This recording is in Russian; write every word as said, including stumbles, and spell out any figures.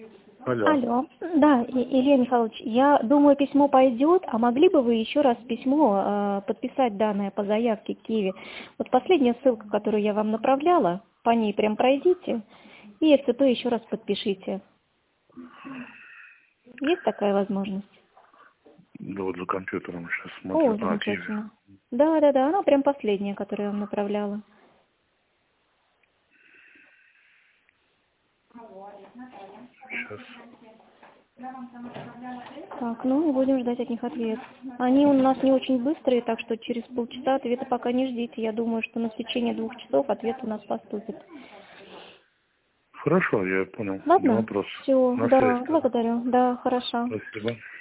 Алло. Алло. Да, И- Илья Михайлович, я думаю, письмо пойдет, а могли бы вы еще раз письмо э, подписать данное по заявке к Киеве? Вот последняя ссылка, которую я вам направляла, по ней прям пройдите и РЦП еще раз подпишите. Есть такая возможность? Да вот за компьютером сейчас О, смотрю. А, Киеве. замечательно. Да, да, да, она прям последняя, которую я вам направляла. Сейчас. Так, ну, будем ждать от них ответ. Они у нас не очень быстрые, так что через полчаса ответа пока не ждите. Я думаю, что на течение двух часов ответ у нас поступит. Хорошо, я понял. Не Ладно? вопрос. Все, На да, связи тогда. благодарю. Да, хорошо. Спасибо.